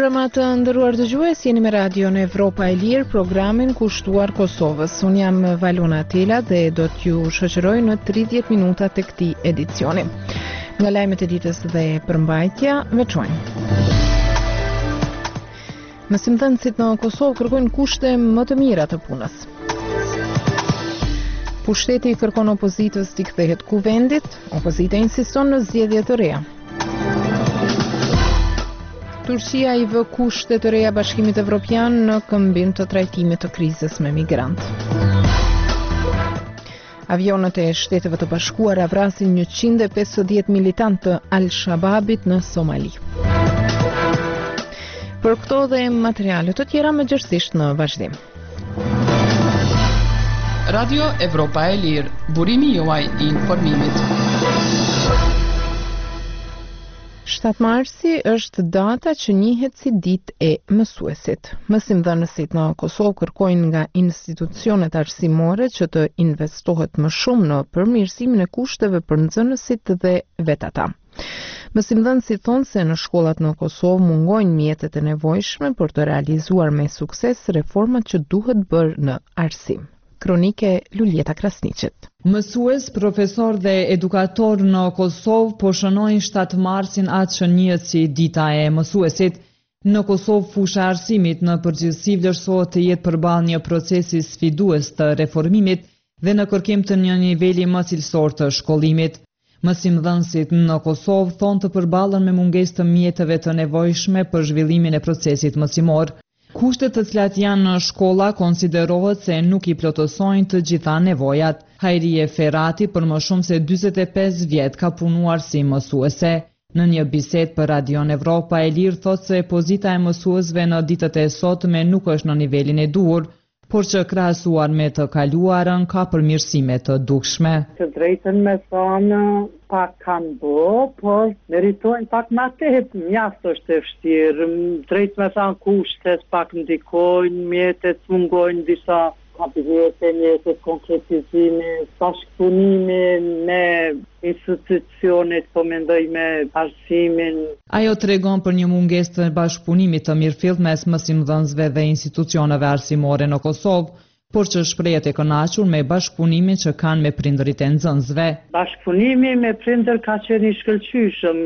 mbrëma të nderuar dëgjues, jeni me radion Evropa e Lirë, programin kushtuar Kosovës. Unë jam Valona Tela dhe do t'ju shoqëroj në 30 minuta të këtij edicioni. Nga lajmet e ditës dhe përmbajtja, veçojnë. Mësimdhënësit në Kosovë kërkojnë kushte më të mira të punës. Pushteti kërkon opozitës t'i kthehet kuvendit, opozita insiston në zgjedhje të reja. Turqia i vë kushte të reja Bashkimit Evropian në këmbim të trajtimit të krizës me migrant. Avionët e Shteteve të Bashkuara vrasin 150 militant të Al-Shababit në Somali. Për këto dhe materiale të tjera mëgjërësisht në vazhdim. Radio Evropa e Lirë, burimi juaj i informimit. 7 marsi është data që njihet si ditë e mësuesit. Mësimdhënësit në Kosovë kërkojnë nga institucionet arsimore që të investohet më shumë në përmirësimin e kushteve për nxënësit dhe vetë ata. Mësimdhënësit thonë se në shkollat në Kosovë mungojnë mjetet e nevojshme për të realizuar me sukses reformat që duhet bërë në arsim. Kronike Luljeta Krasniqit. Mësues, profesor dhe edukator në Kosovë po shënojnë 7 marsin atë që njihet si dita e mësuesit. Në Kosovë fusha e arsimit në përgjithësi vlerësohet të jetë përballë një procesi sfidues të reformimit dhe në kërkim të një niveli më cilësor të shkollimit. Mësimdhënësit në Kosovë thonë të përballen me mungesë të mjeteve të nevojshme për zhvillimin e procesit mësimor. Kushtet të cilat janë në shkolla konsiderohet se nuk i plotësojnë të gjitha nevojat. Hajrie Ferati për më shumë se 45 vjet ka punuar si mësuese. Në një bisedë për Radion Evropa e Lirë thotë se pozita e mësuesve në ditët e sotme nuk është në nivelin e duhur, por që krahasuar me të kaluarën ka përmirësime të dukshme. Të drejtën me thonë pak kanë bë, por meritojnë pak ma tepër. Mjaft është e vështirë. Drejt me thonë kushtet pak ndikojnë, mjetet mungojnë disa kapitete, mjetet konkretizimi, bashkëpunimi me institucionet, po mendoj me arsimin. Ajo tregon për një mungesë të bashkëpunimit të mirëfillt mes mësimdhënësve dhe institucioneve arsimore në Kosovë, por që shprehet e kënaqur me bashkëpunimin që kanë me prindërit e nxënësve. Bashkëpunimi me prindër ka qenë i shkëlqyshëm.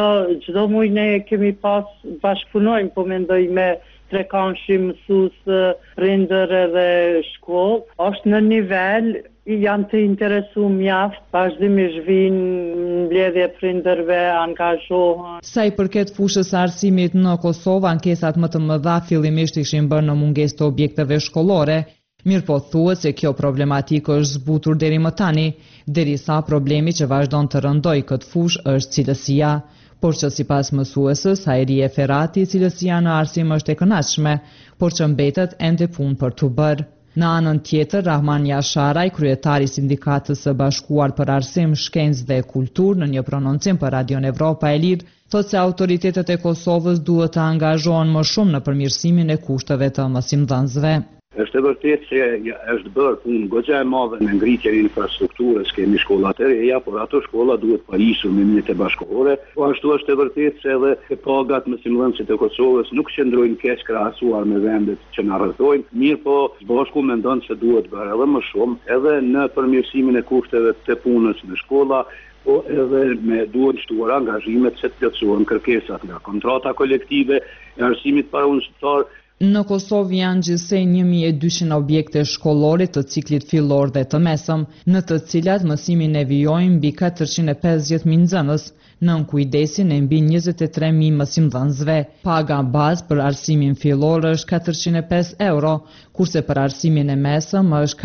Çdo muaj ne kemi pas bashkëpunojmë, po mendoj me trekanshi mësues, prindër edhe shkollë. Është në nivel janë të interesuar mjaft, vazhdimisht vinë mbledhje prindërve, angazhohen. Sa i përket fushës së arsimit në Kosovë, ankesat më të mëdha fillimisht ishin bërë në mungesë të objekteve shkollore. Mirëpo thuhet se kjo problematikë është zbutur deri më tani, derisa problemi që vazhdon të rëndojë këtë fushë është cilësia. Por që sipas mësuesës Hajrie Ferati, cilësia në arsim është e kënaqshme, por që mbetet ende punë për të bërë. Në anën tjetër, Rahman Jasharaj, kryetari i Sindikatës së Bashkuar për Arsim, Shkencë dhe Kulturë, në një prononcim për Radion Evropa e Lirë, thotë se autoritetet e Kosovës duhet të angazhohen më shumë në përmirësimin e kushteve të mësimdhënësve. Është e vërtetë se është bërë punë goxha e madhe në ngritjen e infrastrukturës, kemi shkollat e reja, por ato shkolla duhet pajisur me mjete bashkëkohore. Po ashtu është e vërtetë se edhe pagat mësimdhënësit e Kosovës nuk qëndrojnë keq krahasuar me vendet që na rrethojnë, mirë po bashku mendon se duhet bërë edhe më shumë, edhe në përmirësimin e kushteve të punës në shkolla, po edhe me duhen shtuar angazhimet se të plotësohen kërkesat nga kontrata kolektive e arsimit parauniversitar. Në Kosovë janë gjithsej 1200 objekte shkollore të ciklit fillor dhe të mesëm, në të cilat mësimin e vijojnë mbi 450.000 nxënës, nën kujdesin e mbi 23.000 mësimdhënësve. Paga bazë për arsimin fillor është 405 euro, kurse për arsimin e mesëm është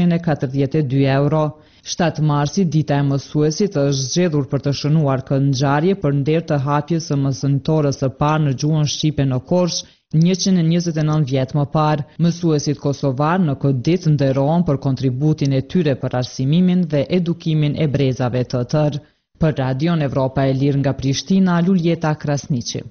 442 euro. 7 marsi, dita e mësuesit, është zgjedhur për të shënuar këtë ngjarje për nder të hapjes së mësimtorës së parë në gjuhën shqipe në Korçë, 129 vjet më parë. Mësuesit kosovar në këtë ditë nderohen për kontributin e tyre për arsimimin dhe edukimin e brezave të tërë. Për Radion Evropa e Lirë nga Prishtina, Luljeta Krasniqi.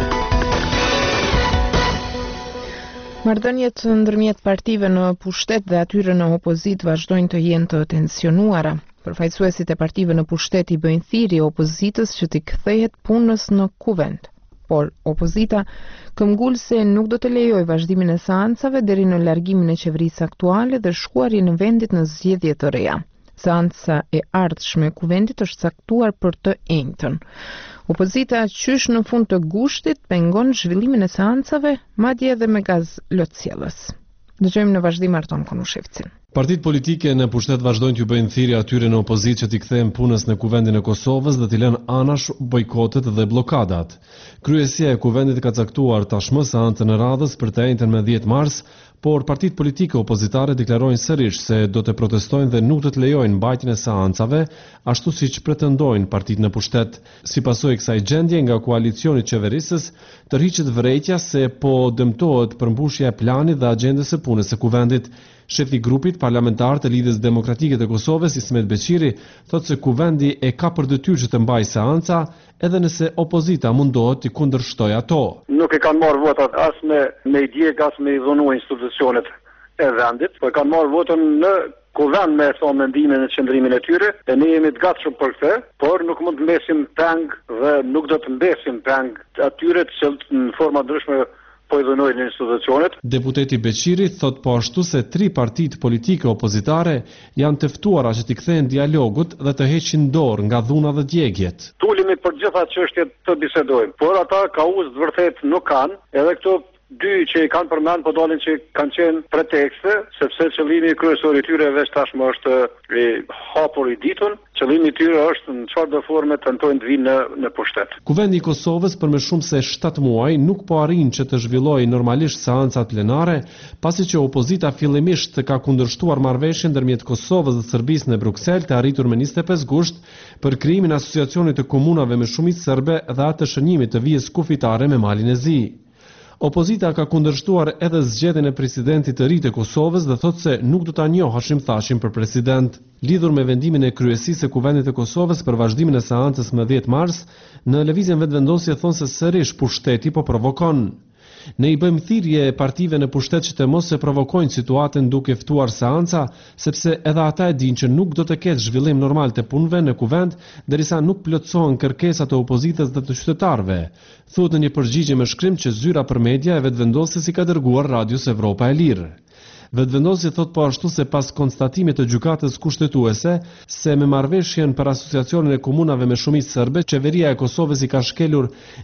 Marrëdhëniet ndërmjet partive në pushtet dhe atyre në opozit vazhdojnë të jenë të tensionuara. Përfaqësuesit e partive në pushtet i bëjnë thirrje opozitës që t'i kthehet punës në kuvend. por opozita këmbgulse nuk do të lejojë vazhdimin e seancave deri në largimin e qeverisë aktuale dhe shkuarjen e vendit në zgjedhje të reja. Seanca e ardhshme e kuvendit është caktuar për të enjtën. Opozita qysh në fund të gushtit pengon zhvillimin e seancave, madje edhe me gaz lotësjellës. Dëgjojmë në vazhdim Arton Konushevcin. Partitë politike në pushtet vazhdojnë t'ju bëjnë thirrje atyre në opozitë që t'i kthejnë punës në kuvendin e Kosovës dhe t'i lënë anash bojkotet dhe blokadat. Kryesia e kuvendit ka caktuar tashmë seancën e radhës për të enjtën me 10 mars, por partitë politike opozitare deklarojnë sërish se do të protestojnë dhe nuk do të lejojnë mbajtjen e seancave, ashtu siç pretendojnë partitë në pushtet. Si pasojë e kësaj gjendje nga koalicioni qeverisës, tërhiqet vërejtja se po dëmtohet përmbushja e planit dhe agjendës së punës së kuvendit. Shefi i grupit parlamentar të Lidhjes Demokratike të Kosovës, Ismet Beqiri, thotë se kuvendi e ka për detyrë që të mbajë seanca, edhe nëse opozita mundohet të kundërshtojë ato. Nuk e kanë marrë votat as me i djeg, as me i dhunu institucionet e vendit, po e kanë marrë votën në kuvend me thonë mendimin e qëndrimin e tyre, e ne jemi të gatshëm për këtë, por nuk mund të mbesim peng dhe nuk do të mbesim peng atyre të cilët në forma ndryshme po i dhunojnë institucionet. Deputeti Beqiri thot po ashtu se 3 partitë politike opozitare janë të ftuara që t'i kthejnë dialogut dhe të heqin dorë nga dhuna dhe djegjet. Tulimi për gjitha çështjet të bisedojmë, por ata kauzë të vërtet nuk kanë, edhe këto 2 që i kanë përmend po dalin që kanë qenë pretekste, sepse qëllimi kryesor i tyre veç tashmë është i hapur i ditun, qëllimi i tyre është në çfarë do forme tentojnë të vinë në pushtet. Kuvendi i Kosovës për më shumë se 7 muaj nuk po arrin që të zhvillojë normalisht seancat plenare, pasi që opozita fillimisht ka kundërshtuar marrëveshjen ndërmjet Kosovës dhe Serbisë në Bruksel të arritur me 25 gusht për krijimin e asociacionit të komunave me shumicë serbe dhe atë shënjimit të vijës kufitare me Malin e Zi. Opozita ka kundërshtuar edhe zgjedhjen e presidentit të ri të Kosovës dhe thotë se nuk do ta njohashim thashim për president. Lidhur me vendimin e kryesisë së kuvendit të Kosovës për vazhdimin e seancës më 10 mars, në lëvizjen vetëvendosje thonë se sërish pushteti po provokon. Ne i bëjmë thirrje partive në pushtet që të mos se provokojnë situatën duke ftuar seanca, sepse edhe ata e dinë që nuk do të ketë zhvillim normal të punëve në kuvend derisa nuk plotësohen kërkesat e opozitës dhe të qytetarëve. Thuhet në një përgjigje me shkrim që zyra për media e vetëvendosjes i ka dërguar Radios Evropa e Lirë. Vetëvendosja thot po ashtu se pas konstatimit të gjykatës kushtetuese se me marrëveshjen për asociacionin e komunave me shumicë serbe, qeveria e Kosovës i ka shkelur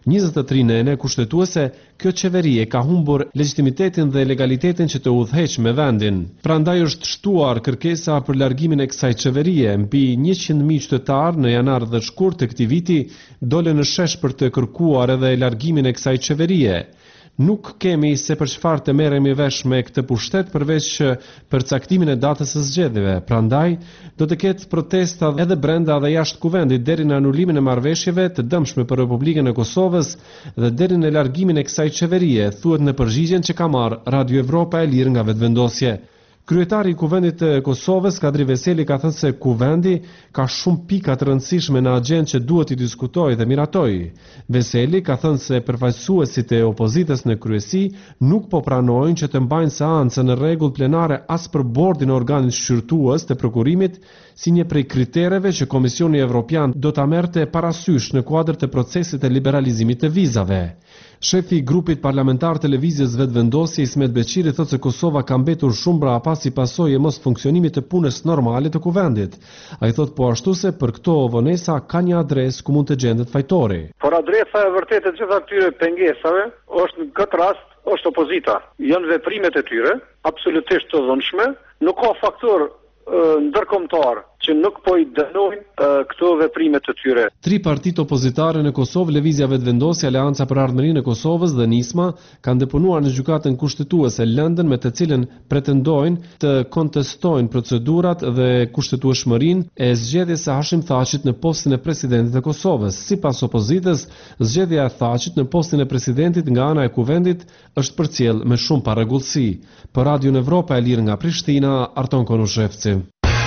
23 nene kushtetuese, kjo qeveri e ka humbur legitimitetin dhe legalitetin që të udhëheqë me vendin. Prandaj është shtuar kërkesa për largimin e kësaj qeverie. Mbi 100.000 qytetar në janar dhe shkurt të këtij viti dolën në shesh për të kërkuar edhe largimin e kësaj qeverie. Nuk kemi se për çfarë të merremi vesh me këtë pushtet përveç për caktimin e datës së zgjedhjeve. Prandaj do të ketë protesta edhe brenda dhe jashtë kuvendit deri në anulimin e marrëveshjeve të dëmshme për Republikën e Kosovës dhe deri në largimin e kësaj qeverie, thuhet në përgjigjen që ka marrë Radio Evropa e Lirë nga vetëvendosje. Kryetari i kuvendit të Kosovës, Kadri Veseli, ka thënë se kuvendi ka shumë pika të rëndësishme në agjendë që duhet i diskutojë dhe miratojë. Veseli ka thënë se përfaqësuesit e opozitës në kryesi nuk po pranojnë që të mbajnë seancën në rregull plenare as për bordin e organit shqyrtues të prokurimit, si një prej kritereve që Komisioni Evropian do ta merrte parasysh në kuadër të procesit të liberalizimit të vizave. Shefi i grupit parlamentar të lëvizjes vetëvendosje Ismet Beqiri thotë se Kosova ka mbetur shumë brapa si pasojë e mos funksionimit të punës normale të kuvendit. Ai thotë po ashtu se për këto vonesa ka një adresë ku mund të gjendet fajtori. Por adresa e vërtetë të gjitha këtyre pengesave është në këtë rast është opozita. Janë veprimet e tyre absolutisht të dhunshme, nuk ka faktor ndërkombëtar që nuk po i dënojnë këto veprime të tyre. 3 partitë opozitare në Kosovë, Lëvizja Vetëvendosje, Aleanca për Ardhmërinë e Kosovës dhe Nisma, kanë deponuar në gjykatën kushtetuese lëndën me të cilën pretendojnë të kontestojnë procedurat dhe kushtetueshmërinë e zgjedhjes së Hashim Thaqit në postin e presidentit të Kosovës. Sipas opozitës, zgjedhja e Thaqit në postin e presidentit nga ana e kuvendit është përcjell me shumë parregullsi. Për Radion Evropa e Lirë nga Prishtina, Arton Konushevci.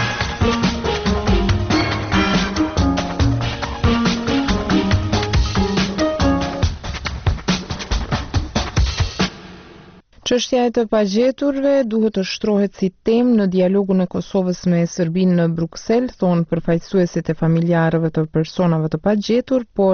Çështja e të pagjeturve duhet të shtrohet si temë në dialogun e Kosovës me Serbinë në Bruksel, thonë përfaqësuesit e familjarëve të personave të pagjetur, por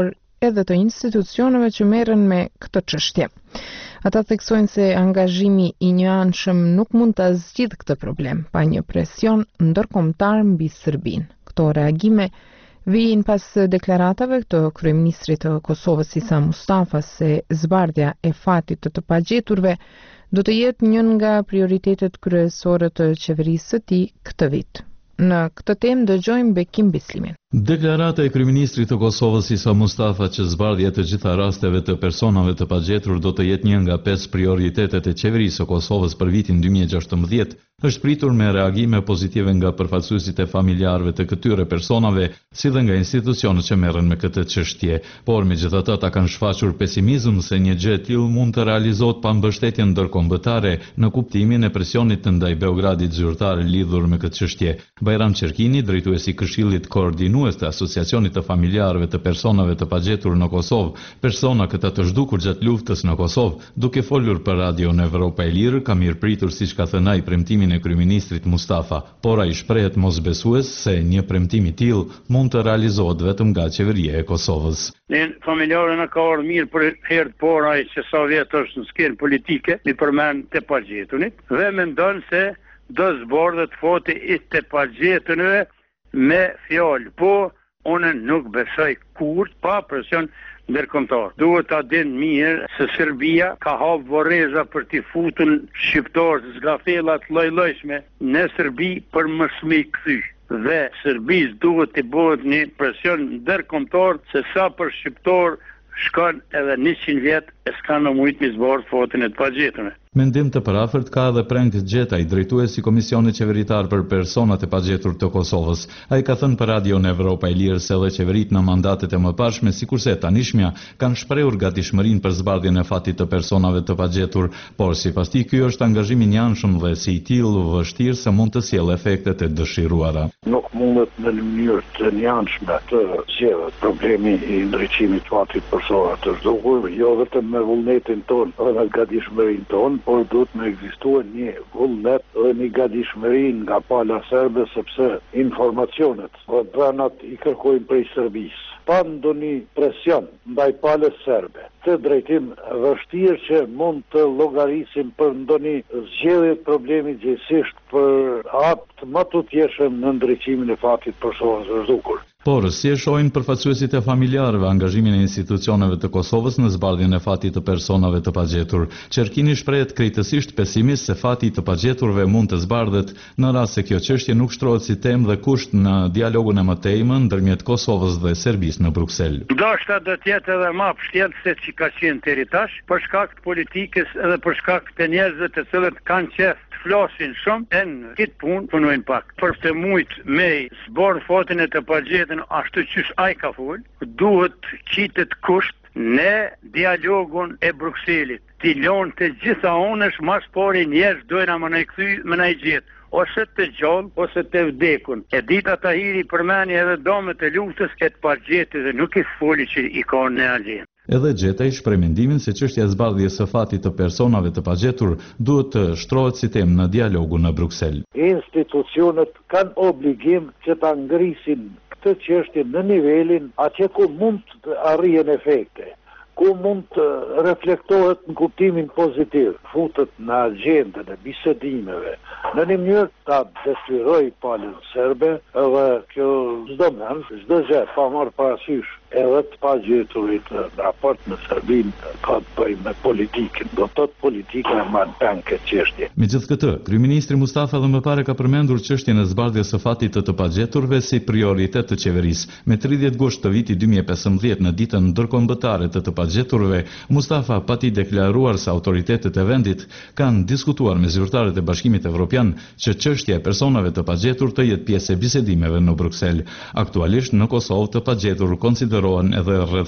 edhe të institucioneve që merren me këtë çështje. Ata theksojnë se angazhimi i njëanshëm nuk mund ta zgjidhë këtë problem pa një presion ndërkombëtar mbi Serbinë. Këto reagime vijnë pas deklaratave të kryeministrit të Kosovës Isa Mustafa se zbardhja e fatit të pagjeturve do të jetë një nga prioritetet kryesore të qeverisë së tij këtë vit. Në këtë temë dëgjojmë Bekim Bislimin. Deklarata e kryeministrit të Kosovës Isa Mustafa që zbardhja të gjitha rasteve të personave të pagjetur do të jetë një nga 5 prioritetet e qeverisë së Kosovës për vitin 2016 është pritur me reagime pozitive nga përfaqësuesit e familjarëve të këtyre personave, si dhe nga institucionet që merren me këtë çështje. Por megjithatë ata kanë shfaqur pesimizëm se një gjë e tillë mund të realizohet pa mbështetje ndërkombëtare në kuptimin e presionit ndaj Beogradit zyrtar lidhur me këtë çështje. Bajram Qerkini, drejtuesi i Këshillit Koordinues të Asociacionit të Familjarëve të Personave të Pagjetur në Kosovë, persona këta të zhdukur gjatë luftës në Kosovë, duke folur për Radio në Evropa e Lirë, ka mirëpritur siç ka thënë ai premtimin e kryeministrit Mustafa, por ai shprehet mosbesues se një premtim i tillë mund të realizohet vetëm nga qeveria e Kosovës. Ne familjarë në ka orë mirë për herë të poraj që sa vjetë është në skenë politike, mi përmen të pagjetunit, dhe me ndonë se do zbordhet foti i të pagjetunve me fjallë, po unë nuk besoj kur pa presion ndërkombëtar. Duhet ta dinë mirë se Serbia ka hapë vorreza për t'i futur shqiptarë zgafellat lloj-llojshme në Serbi për mos me kthy. Dhe Serbis duhet të bëhet një presion ndërkombëtar se sa për shqiptar shkon edhe 100 vjet e s'ka në mujt mi zbardh fotin e të pagjeturve. Mendim të parafërt ka edhe Prengt Gjetaj, drejtuesi i Komisionit Qeveritar për Personat e Pagjetur të Kosovës. Ai ka thënë për Radio në Evropa e Lirë se edhe qeveritë në mandatet e mëparshme, sikurse e tanishmja, kanë shprehur gatishmërinë për zbardhjen e fatit të personave të pagjetur, por sipas tij ky është angazhim i njëanshëm dhe si i tillë vështirë se mund të sjellë efektet e dëshiruara. Nuk mundet në mënyrë të njëanshme të zgjedhët problemi i ndriçimit të fatit personave të zhdukur, jo vetëm me vullnetin tonë, edhe me gatishmërinë tonë, por duhet me ekzistua një vullnet dhe një gatishmëri nga pala serbe, sepse informacionet dhe dranat i kërkojnë prej Serbisë. Pa ndonjë presion ndaj palës serbe, të drejtim vështirë që mund të llogarisim për ndonjë zgjedhje problemi gjithësisht për atë më të tjeshëm në ndriçimin e fatit personave të zhdukur. Por, si e shohin përfaqësuesit e familjarëve angazhimin e institucioneve të Kosovës në zbardhjen e fatit të personave të pagjetur, Qerkini shprehet krejtësisht pesimist se fati të pagjeturve mund të zbardhet në rast se kjo çështje nuk shtrohet si temë dhe kusht në dialogun e mëtejmë ndërmjet Kosovës dhe Serbisë në Bruksel. Ndoshta do të jetë edhe më vështirë se që ka qenë deri tash, për shkak të politikës edhe për shkak të njerëzve të cilët kanë qef flasin shumë në këtë punë punojnë pak. Për të mujt me zbardh fatin e të pagjetur ashtu qysh ai ka fol, duhet qitet kusht në dialogun e Brukselit. Ti lon të gjitha onësh mas pori njerëz dojna më në kthy më në gjet. Ose të gjallë, ose të vdekun. E dita Tahiri përmeni edhe domet e luftës e të pagjetit dhe nuk i foli që i ka në agjen. Edhe Gjetaj shpreh mendimin se çështja e zbardhjes së fatit të personave të pagjetur duhet të shtrohet si temë në dialogun në Bruksel. Institucionet kanë obligim që ta ngrisin këtë çështje në nivelin atë ku mund të arrijen efekte, ku mund të reflektohet në kuptimin pozitiv, futet në agjendën e bisedimeve, në një mënyrë ta detyroj palën serbe, edhe kjo çdo mend, çdo gjë pa marrë parasysh edhe të pagjeturit në raport me Serbinë ka të bëjë me politikën, do të thotë politika e marrë peng këtë çështje. Megjithatë, kryeministri Mustafa edhe më parë ka përmendur çështjen e zbardhjes së fatit të pagjeturve si prioritet të qeverisë. Me 30 gusht të vitit 2015 në ditën ndërkombëtare të pagjeturve, Mustafa pati deklaruar se autoritetet e vendit kanë diskutuar me zyrtarët e Bashkimit Evropian që çështja e personave të pagjetur të jetë pjesë e bisedimeve në Bruksel. Aktualisht në Kosovë të pagjetur konsiderohen edhe rreth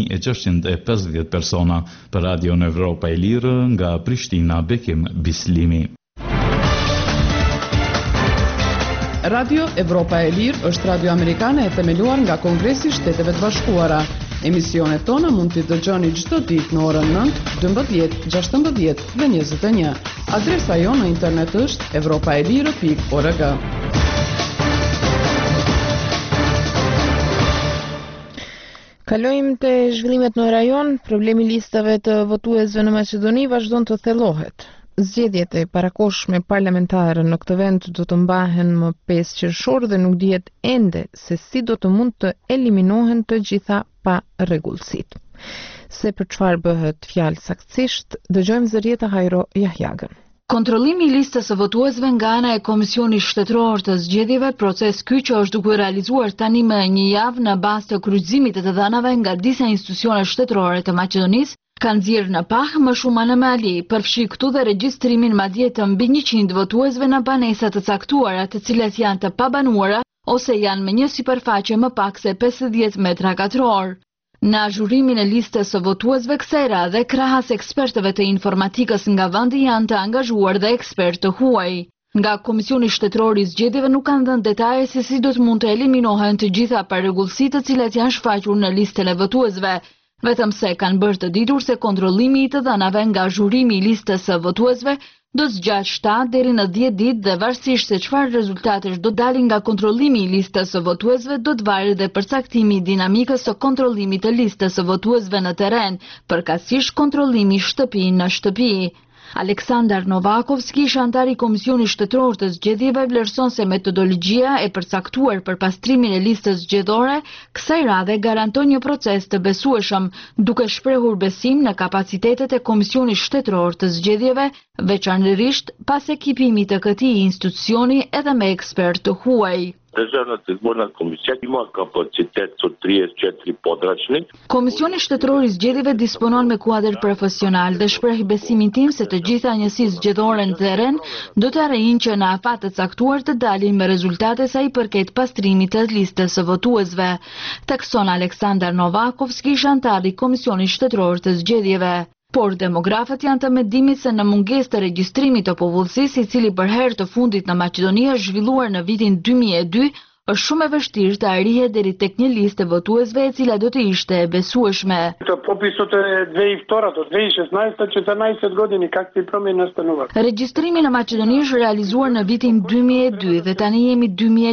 1650 persona. Për Radio në Evropa e Lirë nga Prishtina, Bekim Bislimi. Radio Evropa e Lirë është radio amerikane e themeluar nga Kongresi i Shteteve të Bashkuara. Emisionet tona mund t'i dëgjoni çdo ditë në orën 9, 12, 16 dhe 21. Adresa jonë në internet është evropaelire.org. Kalojmë te zhvillimet në rajon. Problemi i listave të votuesve në Maqedoni vazhdon të thellohet. Zgjedhjet e parakohshme parlamentare në këtë vend do të mbahen më 5 qershor dhe nuk dihet ende se si do të mund të eliminohen të gjitha pa rregullsitë. Se për çfarë bëhet fjalë saktësisht, dëgjojmë Zërieta Hajro Jahjagën. Kontrollimi i listës së votuesve nga ana e Komisionit Shtetëror të Zgjedhjeve, proces ky që është duke realizuar tani më një javë në bazë të kryqëzimit të dhënave nga disa institucione shtetërore të Maqedonisë, kanë nxjerrë në pah më shumë anomali, përfshi këtu dhe regjistrimin madje të mbi 100 votuesve në banesa të caktuara, të cilat janë të pabanuara ose janë me një sipërfaqe më pak se 50 metra katror. Në azhurimin e listës së votuesve kësaj radhe, krahas ekspertëve të informatikës nga vendi janë të angazhuar dhe ekspertë të huaj. Nga Komisioni Shtetëror i Zgjedhjeve nuk kanë dhënë detaje se si do të mund të eliminohen të gjitha parregullsitë të cilat janë shfaqur në listën e votuesve. Vetëm se kanë bërë të ditur se kontrollimi i të dhënave nga azhurimi i listës së votuesve do të zgjatë 7 deri në 10 ditë dhe varësisht se çfarë rezultatesh do dalin nga kontrollimi i listës së votuesve do të varet dhe përcaktimi i dinamikës së kontrollimit të listës së votuesve në terren, përkatësisht kontrollimi shtëpi në shtëpi. Aleksandar Novakovski, antar i Komisionit Shtetëror të Zgjedhjeve, vlerëson se metodologjia e përcaktuar për pastrimin e listës zgjedhore kësaj radhe garanton një proces të besueshëm, duke shprehur besim në kapacitetet e Komisionit Shtetëror të Zgjedhjeve, veçanërisht pas ekipimit të këtij institucioni edhe me ekspertë të huaj. Državната изборна комисија има капацитет со 34 подрачни. Komisioni Shtetëror i Zgjedhjeve disponon me kuadër profesional dhe shpreh besimin tim se të gjitha njësitë zgjedhore në terren do të arrijnë që në afat të caktuar të dalin me rezultate sa i përket pastrimit të listës së votuesve, thekson Aleksandar Novakovski, antar i Komisionit Shtetëror të Zgjedhjeve. Por demografët janë të mendimit se në mungesë të regjistrimit të popullsisë, i cili për herë të fundit në Maqedoni është zhvilluar në vitin 2002, është shumë e vështirë të arrihet deri tek një listë e votuesve e cila do të ishte e besueshme. Të popisot e 2002 do 2016 14 godini kak ti promjena stanuar. Regjistrimi në Maqedoni është realizuar në vitin 2002 dhe tani jemi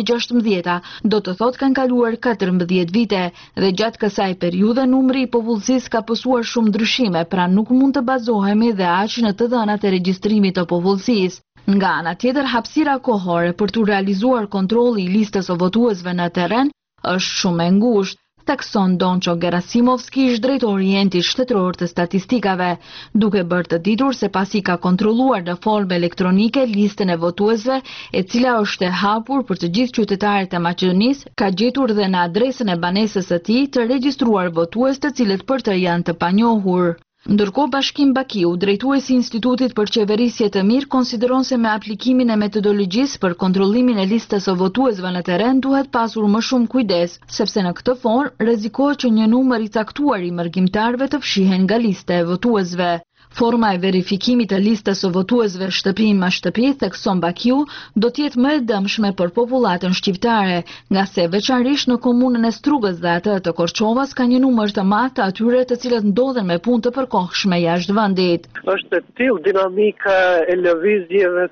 2016, do të thotë kanë kaluar 14 vite dhe gjatë kësaj periudhe numri i popullsisë ka pësuar shumë ndryshime, pra nuk mund të bazohemi dhe aq në të dhënat e regjistrimit të popullsisë. Nga ana tjetër, hapësira kohore për të realizuar kontrolli i listës së votuesve në terren është shumë e ngushtë, thekson Doncho Gerasimovski, drejtori i Entit Shtetëror të Statistikave, duke bërë të ditur se pasi ka kontrolluar në formë elektronike listën e votuesve, e cila është e hapur për të gjithë qytetarët e Maqedonisë, ka gjetur dhe në adresën e banesës së tij të regjistruar votues të cilët për të janë të panjohur. Ndërkohë Bashkim Bakiu, drejtuesi i Institutit për Qeverisje të Mirë, konsideron se me aplikimin e metodologjisë për kontrollimin e listës së votuesve në terren duhet pasur më shumë kujdes, sepse në këtë formë rrezikohet që një numër i caktuar i mërgimtarëve të fshihen nga lista e votuesve. Forma e verifikimit të listës së votuesve shtëpi me shtëpi, thekson Bakiu, do të jetë më e dëmshme për popullatën shqiptare, nga se veçanërisht në komunën e Strugës dhe atë të Korçovës ka një numër të madh të atyre të cilët ndodhen me punë të përkohshme jashtë vendit. Është e tillë dinamika e lëvizjeve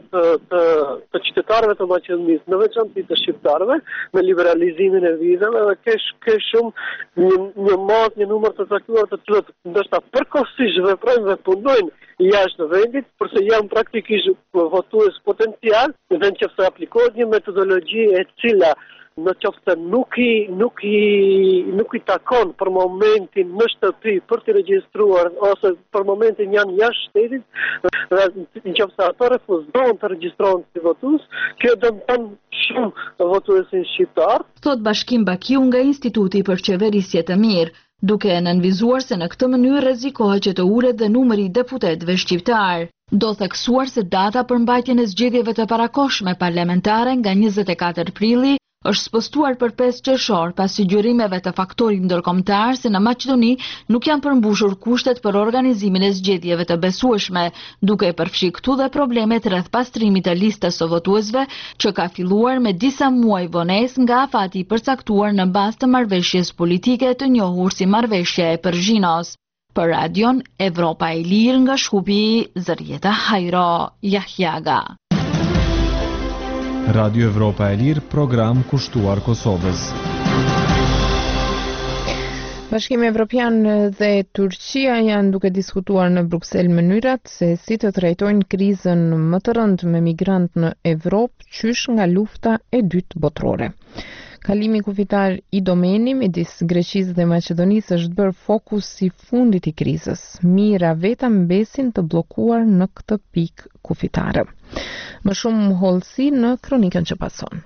të qytetarëve të Maqedonisë, në veçantë të shqiptarëve, me liberalizimin e vizave dhe ke shumë një numër të caktuar të cilët ndoshta përkohësisht veprojnë dhe punojnë jashtë vendit, përse janë praktikisht votues potencial, dhe nëse aplikohet një metodologji e cila në qoftë nuk i takon për momentin në shtëpi për të regjistruar ose për momentin janë jashtë shtetit, dhe në qoftë ato refuzohen të regjistrohen si votues, kjo dëmton shumë votuesin shqiptar. Thot Bashkim Bakiu nga Instituti për Qeverisje të Mirë, duke e nënvizuar se në këtë mënyrë rrezikohet që të ulet dhe numri i deputetëve shqiptar. Do theksuar se data për mbajtjen e zgjedhjeve të parakohshme parlamentare nga 24 prilli është spostuar për 5 qershor pas sugjerimeve të faktorit ndërkombëtar se në Maqedoni nuk janë përmbushur kushtet për organizimin e zgjedhjeve të besueshme, duke përfshi këtu dhe problemet rreth pastrimit të listës së votuesve që ka filluar me disa muaj vonesë nga afati i përcaktuar në bazë të marrëveshjes politike të njohur si marrëveshja e Përzhinos. Për Radion Evropa e Lirë nga Shkupi, Zërieta Hajro Jahjaga. Radio Evropa e Lirë, program kushtuar Kosovës. Bashkimi Evropian dhe Turqia janë duke diskutuar në Bruksel mënyrat se si të trajtojnë krizën më të rëndë me migrant në Evropë qysh nga lufta e dytë botërore. Kalimi kufitar i domeni midis Greqisë dhe Maqedonisë është bërë fokus i fundit i krizës. Mira veta mbesin të bllokuar në këtë pikë kufitare. Më shumë hollësi në kronikën që pason.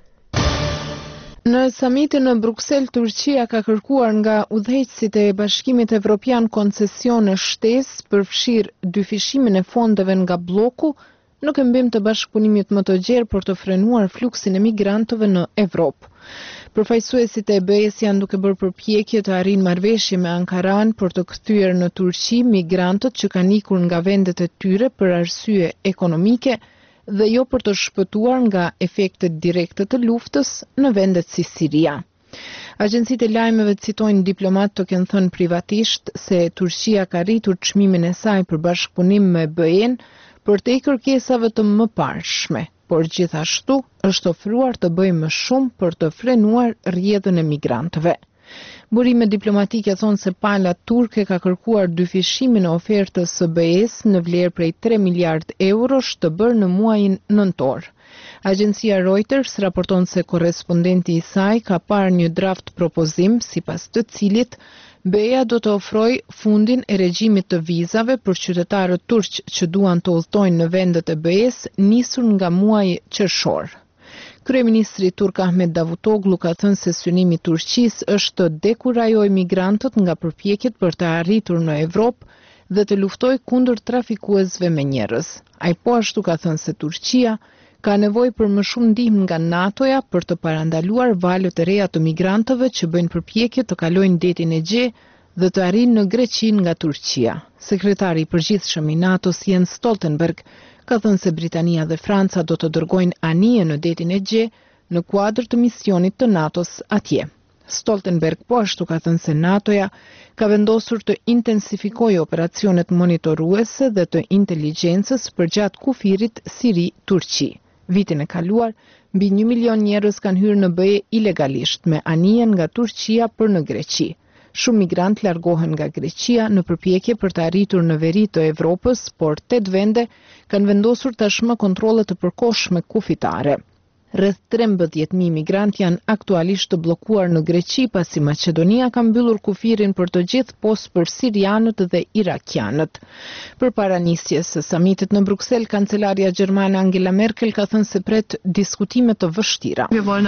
Në samitin në Bruksel, Turqia ka kërkuar nga udhëheqësit e Bashkimit Evropian koncesione shtesë për fshirë dyfishimin e fondeve nga bloku në këmbim të bashkëpunimit më të gjerë për të frenuar fluksin e migrantëve në Evropë. Përfaqësuesit e BE-s janë duke bërë përpjekje të arrijnë marrëveshje me Ankaran për të kthyer në Turqi migrantët që kanë ikur nga vendet e tyre për arsye ekonomike dhe jo për të shpëtuar nga efektet direkte të luftës në vendet si Siria. Agjencitë e lajmeve citojnë diplomat të kenë thënë privatisht se Turqia ka rritur çmimin e saj për bashkëpunim me BE-n për te kërkesave të mëparshme, por gjithashtu është ofruar të bëjë më shumë për të frenuar rrjedhën e migrantëve. Burime diplomatike thonë se pala turke ka kërkuar dyfishimin e ofertës së BE-s në vlerë prej 3 miliard eurosh të bërë në muajin nëntor. Agjencia Reuters raporton se korrespondenti i saj ka parë një draft propozim sipas të cilit BE-ja do të ofrojë fundin e regjimit të vizave për qytetarët turq që duan të udhtojnë në vendet e BE-s nisur nga muaji qershor. Kryeministri turk Ahmet Davutoglu ka thënë se synimi i Turqisë është të dekurajojë migrantët nga përpjekjet për të arritur në Evropë dhe të luftojë kundër trafikuesve me njerëz. Ai po ashtu ka thënë se Turqia ka nevojë për më shumë ndihmë nga NATO-ja për të parandaluar valët e reja të migrantëve që bëjnë përpjekje të kalojnë detin e Gje dhe të arrijnë në Greqi nga Turqia. Sekretari i përgjithshëm i NATO-s Jens Stoltenberg ka thënë se Britania dhe Franca do të dërgojnë anije në detin e Gje në kuadër të misionit të NATO-s atje. Stoltenberg po ashtu ka thënë se NATO-ja ka vendosur të intensifikojë operacionet monitoruese dhe të inteligjencës përgjatë kufirit Siri-Turqi. Vitin e kaluar, mbi 1 milion njerëz kanë hyrë në BE ilegalisht me anije nga Turqia për në Greqi. Shumë migrant largohen nga Greqia në përpjekje për të arritur në veri të Evropës, por 8 vende kanë vendosur tashmë kontrolle të përkohshme kufitare. Rreth 13.000 migrant janë aktualisht të bllokuar në Greqi pasi Maqedonia ka mbyllur kufirin për të gjithë post për sirianët dhe irakianët. Përpara nisjes së samitit në Bruksel, kancelaria gjermane Angela Merkel ka thënë se pret diskutime të vështira.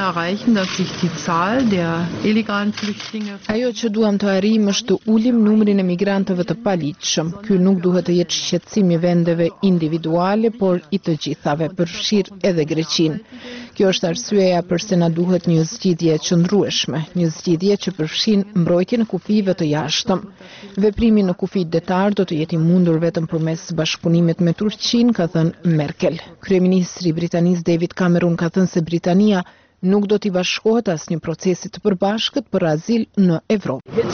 Ajo që duam të arrijmë është të ulim numrin e migrantëve të paligjshëm. Ky nuk duhet të jetë shqetësim i vendeve individuale, por i të gjithave, përfshirë edhe Greqinë. Kjo është arsyeja pse na duhet një zgjidhje qëndrueshme, një zgjidhje që përfshin mbrojtjen e kufive të jashtëm. Veprimi në kufi detar do të jetë i mundur vetëm përmes bashkëpunimit me Turqinë, ka thënë Merkel. Kryeministri britanik David Cameron ka thënë se Britania nuk do t'i bashkohet asnjë procesi të përbashkët për azil në Evropë.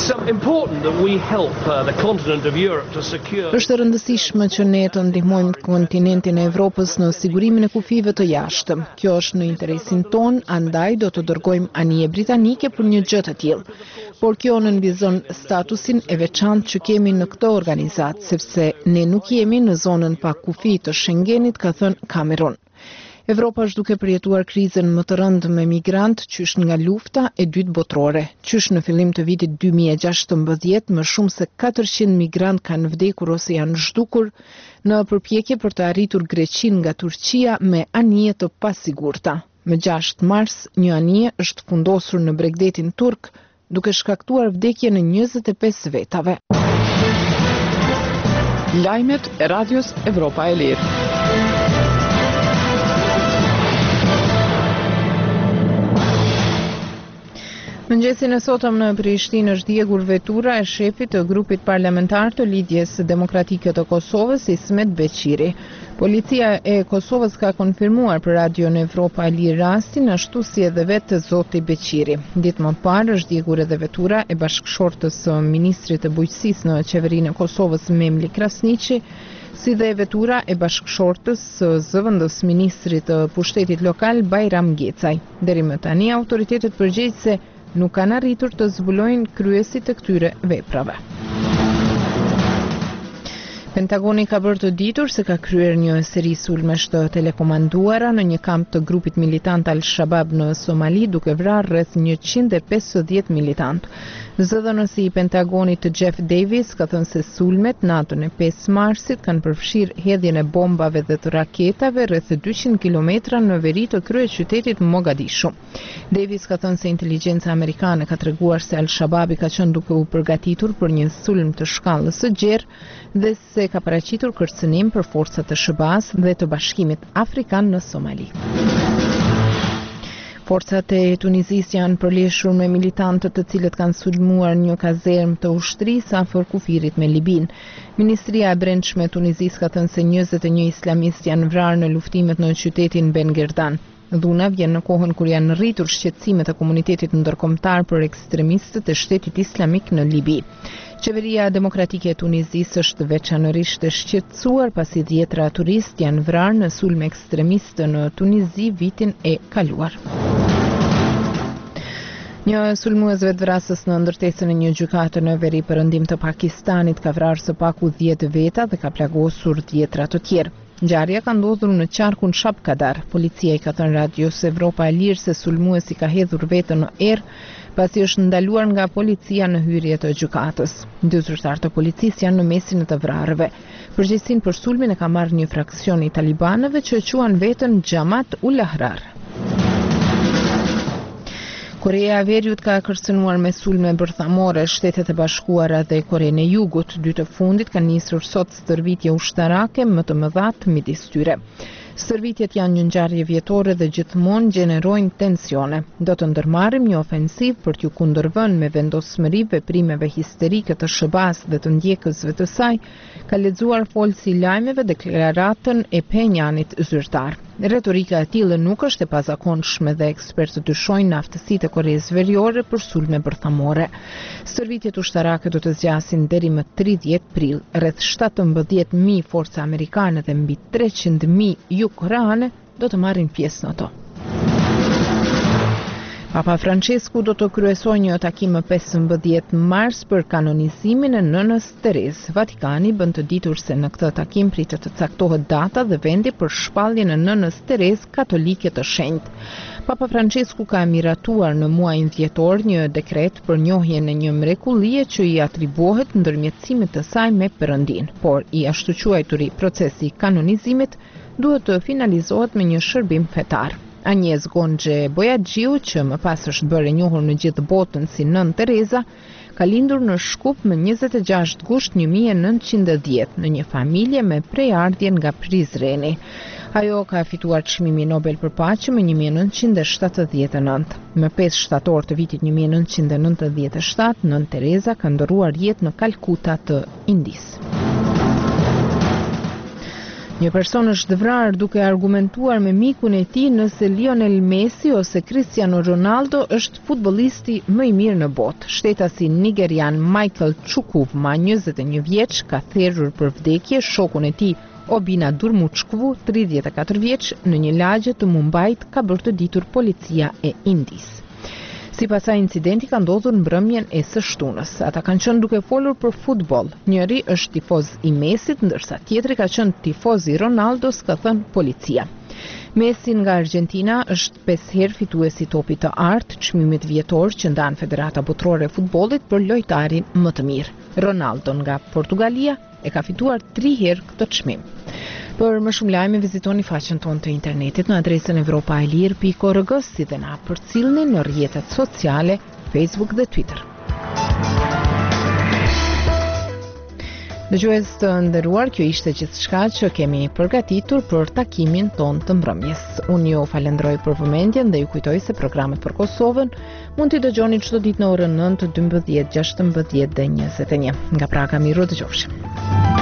Është e rëndësishme që ne të ndihmojmë kontinentin e Evropës në sigurimin e kufive të jashtëm. Kjo është në interesin ton, andaj do të dërgojmë anije britanike për një gjë të tillë. Por kjo nënvizon statusin e veçantë që kemi në këtë organizatë, sepse ne nuk jemi në zonën pa kufi të Schengenit, ka thënë Cameron. Evropa është duke përjetuar krizën më të rëndë me migrant qysh nga lufta e dytë botërore. Qysh në fillim të vitit 2016 më shumë se 400 migrant kanë vdekur ose janë zhdukur në përpjekje për të arritur Greqinë nga Turqia me anije të pasigurta. Më 6 mars, një anije është fundosur në Bregdetin turk, duke shkaktuar vdekje në 25 vetave. Lajmet e Radios Evropa e Lirë. Mëngjesin e sotëm në Prishtinë është djegur vetura e shefit të grupit parlamentar të Lidhjes Demokratike të Kosovës, Ismet Beqiri. Policia e Kosovës ka konfirmuar për Radio Evropa e Lirë rastin, ashtu si edhe vetë zoti Beqiri. Ditë më parë është djegur edhe vetura e bashkëshortës së ministrit të bujqësisë në qeverinë e Kosovës, Memli Krasniqi, si dhe vetura e bashkëshortës së zëvendës ministrit të pushtetit lokal, Bajram Gecaj. Deri më tani autoritetet përgjegjëse nuk kanë arritur të zbulojnë kryesit të këtyre veprave. Pentagoni ka bërë të ditur se ka kryer një seri sulmesh të telekomanduara në një kamp të grupit militant Al-Shabaab në Somali, duke vrarë rreth 150 militant. Zëdhënësi i Pentagonit të Jeff Davis ka thënë se sulmet natën e 5 marsit kanë përfshirë hedhjen e bombave dhe të raketave rreth 200 kilometra në veri të kryeqytetit Mogadishu. Davis ka thënë se inteligjenca amerikane ka treguar se Al-Shabaab ka qenë duke u përgatitur për një sulm të shkallës së gjerë dhe se ka paraqitur kërcënim për forcat të SBA-s dhe të Bashkimit Afrikan në Somali. Forcat e Tunizisë janë përleshur me militantët të cilët kanë sulmuar një kazermë të ushtrisë afër kufirit me Libin. Ministria e Brendshme e Tunizisë ka thënë se 21 islamistë janë vrarë në luftimet në qytetin Ben Gerdan. Dhuna vjen në kohën kur janë rritur shqetësimet e komunitetit ndërkombëtar për ekstremistët e Shtetit Islamik në Libi. Qeveria Demokratike e Tunizisë është veçanërisht e shqetësuar pasi 10 turistë janë vrarë në sulme ekstremiste në Tunizi vitin e kaluar. Një sulmues vetvrasës në ndërtesën e një gjykate në veri perëndim të Pakistanit ka vrarë së paku 10 veta dhe ka plagosur 10 të tjerë. Ngjarja ka ndodhur në qarkun Shapkadar. Policia i ka thënë Radios Evropa e Lirë se sulmuesi ka hedhur veten në erë pasi është ndaluar nga policia në hyrje të gjykatës. 2 zyrtarë të policisë janë në mesin e të vrarëve. Përgjegjësinë për sulmin e ka marrë një fraksion i talibanëve që quan veten Jamaat ul Ahrar. Korea e Veriut ka kërcënuar me sulme bërthamore Shtetet e Bashkuara dhe Korenë e Jugut. 2 të fundit kanë nisur sot stërvitje ushtarake më të mëdha midis tyre. Stërvitjet janë një ngjarje vjetore dhe gjithmonë gjenerojnë tensione. Do të ndërmarrim një ofensiv për t'ju kundërvënë me vendosmëri veprimeve histerike të SBA-s dhe të ndjekësve të saj, ka lexuar folësi i lajmeve deklaratën e Penjanit zyrtar. Retorika e tillë nuk është e pazakonshme dhe ekspertët dyshojnë në aftësitë e Koreas Veriore për sulme bërthamore. Stërvitjet ushtarake do të zgjasin deri më 30 prill. Rreth 17.000 forca amerikane dhe mbi 300.000 koreane do të marrin pjesë në to. Papa Francesku do të kryesojë një takim më 15 mars për kanonizimin e nënës Terezë. Vatikani bën të ditur se në këtë takim pritet të caktohet data dhe vendi për shpalljen e nënës Terezë katolike të shenjtë. Papa Francesku ka miratuar në muajin dhjetor një dekret për njohjen e një mrekullie që i atribuohet ndërmjetësimit të saj me Perëndin, por i ashtu quajturi procesi i kanonizimit duhet të finalizohet me një shërbim fetar. Agnes Gonxhe Bojaxhiu, që më pas është bërë e njohur në gjithë botën si Nën Tereza, ka lindur në Shkup më 26 gusht 1910 në një familje me prejardhje nga Prizreni. Ajo ka fituar çmimin Nobel për paqe më 1979. Më 5 shtator të vitit 1997, Nën Tereza ka ndëruar jetë në Kalkuta të Indisë. Një person është vrarë duke argumentuar me mikun e tij nëse Lionel Messi ose Cristiano Ronaldo është futbollisti më i mirë në botë. Shtetasi nigerian Michael Chukwuma, 21 vjeç, ka therrur për vdekje shokun e tij Obina Durmuchkvu, 34 vjeç, në një lagje të Mumbait, ka bërë të ditur policia e Indisë. Sipas asaj, incidenti ka ndodhur në mbrëmjen e së shtunës. Ata kanë qenë duke folur për futboll. Njëri është tifoz i Messit, ndërsa tjetri ka qenë tifoz i Ronaldos, ka thënë policia. Messi nga Argentina është 5 herë fituesi i topit të artë, çmimit vjetor që ndan Federata Botërore e Futbollit për lojtarin më të mirë. Ronaldo nga Portugalia e ka fituar 3 herë këtë çmim. Për më shumë lajme vizitoni faqen tonë të internetit në adresën evropaelir.org, si dhe na përcillni në rrjetet sociale, Facebook dhe Twitter. Dëgjues të nderuar, kjo ishte gjithçka që kemi përgatitur për takimin ton të mbrëmjes. Unë ju falenderoj për vëmendjen dhe ju kujtoj se programet për Kosovën mund t'i dëgjoni çdo ditë në orën 9, 12, 16 dhe 21. Nga Praga, miru dëgjofshim.